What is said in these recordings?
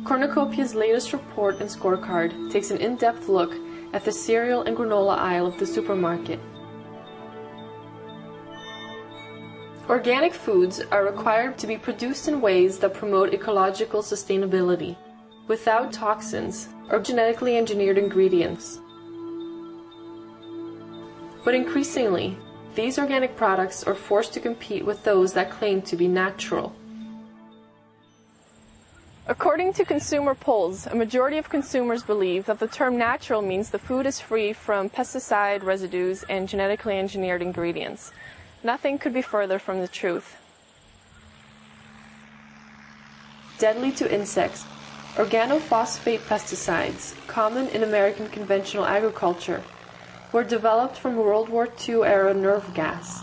Cornucopia's latest report and scorecard takes an in-depth look at the cereal and granola aisle of the supermarket. Organic foods are required to be produced in ways that promote ecological sustainability, without toxins or genetically engineered ingredients. But increasingly, these organic products are forced to compete with those that claim to be natural. According to consumer polls, a majority of consumers believe that the term natural means the food is free from pesticide residues and genetically engineered ingredients. Nothing could be further from the truth. Deadly to insects, organophosphate pesticides, common in American conventional agriculture, were developed from World War II-era nerve gas.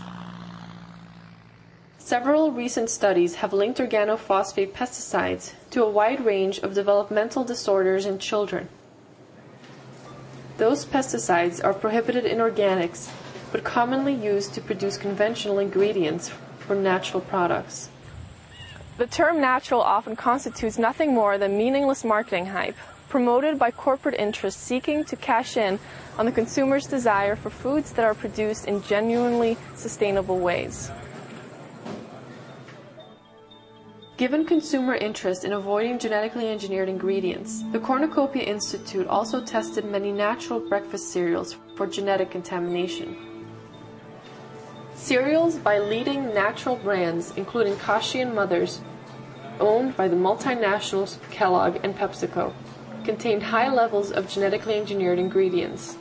Several recent studies have linked organophosphate pesticides to a wide range of developmental disorders in children. Those pesticides are prohibited in organics, but commonly used to produce conventional ingredients for natural products. The term natural often constitutes nothing more than meaningless marketing hype, promoted by corporate interests seeking to cash in on the consumer's desire for foods that are produced in genuinely sustainable ways. Given consumer interest in avoiding genetically engineered ingredients, the Cornucopia Institute also tested many natural breakfast cereals for genetic contamination. Cereals by leading natural brands, including Kashi and Mother's, owned by the multinationals Kellogg and PepsiCo, contained high levels of genetically engineered ingredients.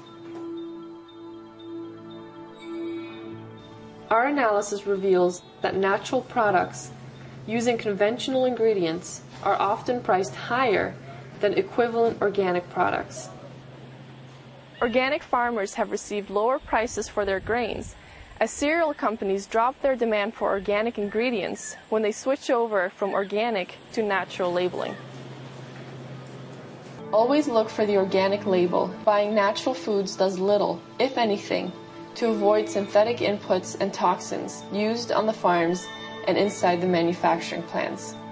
Our analysis reveals that natural products using conventional ingredients are often priced higher than equivalent organic products. Organic farmers have received lower prices for their grains, as cereal companies drop their demand for organic ingredients when they switch over from organic to natural labeling. Always look for the organic label. Buying natural foods does little, if anything, to avoid synthetic inputs and toxins used on the farms and inside the manufacturing plants.